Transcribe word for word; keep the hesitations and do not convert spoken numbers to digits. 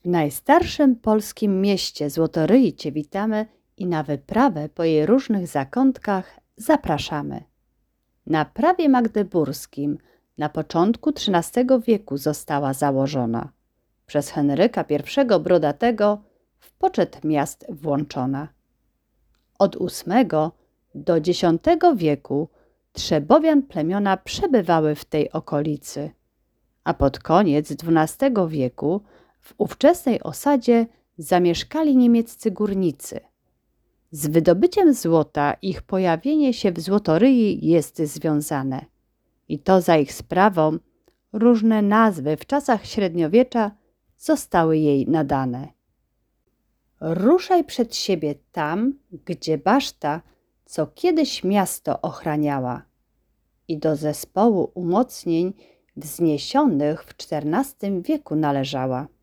W najstarszym polskim mieście Złotoryi Cię witamy i na wyprawę po jej różnych zakątkach zapraszamy. Na prawie magdeburskim na początku trzynastego wieku została założona, przez Henryka pierwszego Brodatego w poczet miast włączona. Od ósmego do dziesiątego wieku Trzebowian plemiona przebywały w tej okolicy, a pod koniec dwunastego wieku w ówczesnej osadzie zamieszkali niemieccy górnicy. Z wydobyciem złota ich pojawienie się w Złotoryi jest związane i to za ich sprawą różne nazwy w czasach średniowiecza zostały jej nadane. Ruszaj przed siebie tam, gdzie baszta, co kiedyś miasto ochraniała i do zespołu umocnień wzniesionych w czternastym wieku należała.